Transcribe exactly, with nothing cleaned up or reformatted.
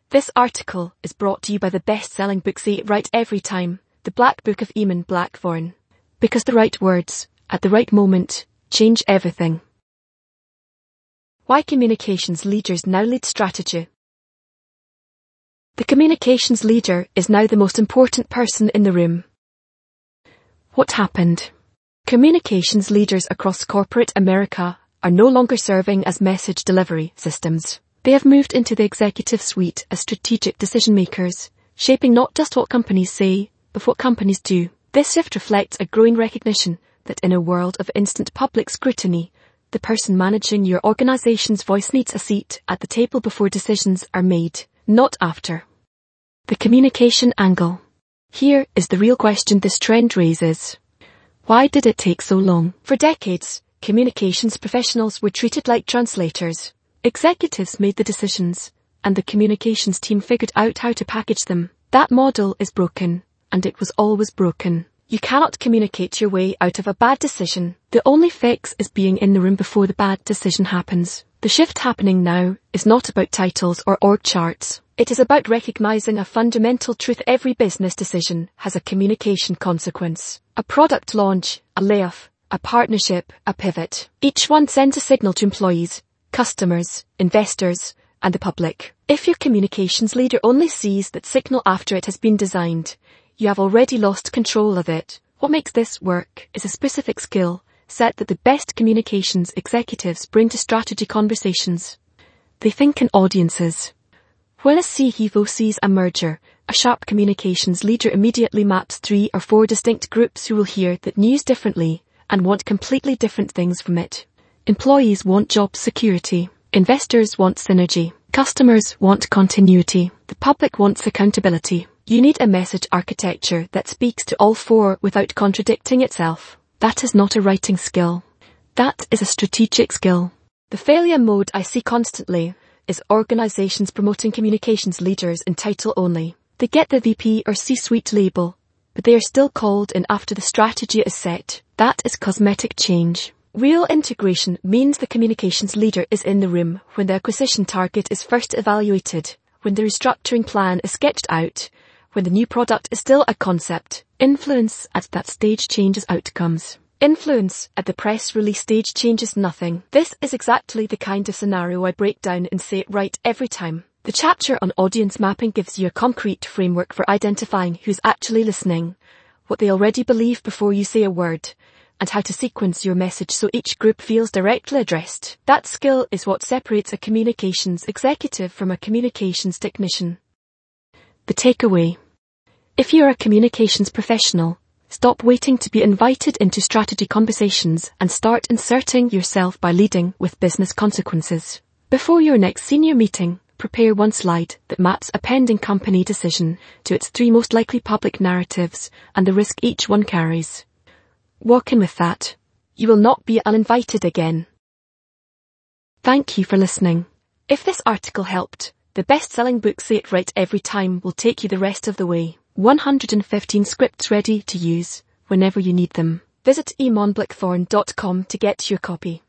This article is brought to you by the best-selling book Say It Right Every Time, The Black Book of Eamon Blackthorne. Because the right words, at the right moment, change everything. Why communications leaders now lead strategy. The communications leader is now the most important person in the room. What happened? Communications leaders across corporate America are no longer serving as message delivery systems. They have moved into the executive suite as strategic decision makers, shaping not just what companies say, but what companies do. This shift reflects a growing recognition that in a world of instant public scrutiny, the person managing your organization's voice needs a seat at the table before decisions are made, not after. The communication angle. Here is the real question this trend raises. Why did it take so long? For decades, communications professionals were treated like translators. Executives made the decisions, and the communications team figured out how to package them. That model is broken, and it was always broken. You cannot communicate your way out of a bad decision. The only fix is being in the room before the bad decision happens. The shift happening now is not about titles or org charts. It is about recognizing a fundamental truth: every business decision has a communication consequence. A product launch, a layoff, a partnership, a pivot. Each one sends a signal to employees, customers, investors, and the public. If your communications leader only sees that signal after it has been designed, you have already lost control of it. What makes this work is a specific skill set that the best communications executives bring to strategy conversations. They think in audiences. When a C E O sees a merger, a sharp communications leader immediately maps three or four distinct groups who will hear that news differently and want completely different things from it. Employees want job security. Investors want synergy. Customers want continuity. The public wants accountability. You need a message architecture that speaks to all four without contradicting itself. That is not a writing skill. That is a strategic skill. The failure mode I see constantly is organizations promoting communications leaders in title only. They get the V P or C-suite label, but they are still called in after the strategy is set. That is cosmetic change. Real integration means the communications leader is in the room when the acquisition target is first evaluated, when the restructuring plan is sketched out, when the new product is still a concept. Influence at that stage changes outcomes. Influence at the press release stage changes nothing. This is exactly the kind of scenario I break down and Say It Right Every Time. The chapter on audience mapping gives you a concrete framework for identifying who's actually listening, what they already believe before you say a word, and how to sequence your message so each group feels directly addressed. That skill is what separates a communications executive from a communications technician. The takeaway. If you're a communications professional, stop waiting to be invited into strategy conversations and start inserting yourself by leading with business consequences. Before your next senior meeting, prepare one slide that maps a pending company decision to its three most likely public narratives and the risk each one carries. Walk in with that. You will not be uninvited again. Thank you for listening. If this article helped, the best-selling book Say It Right Every Time will take you the rest of the way. one hundred fifteen scripts ready to use whenever you need them. Visit eamon blackthorne dot com to get your copy.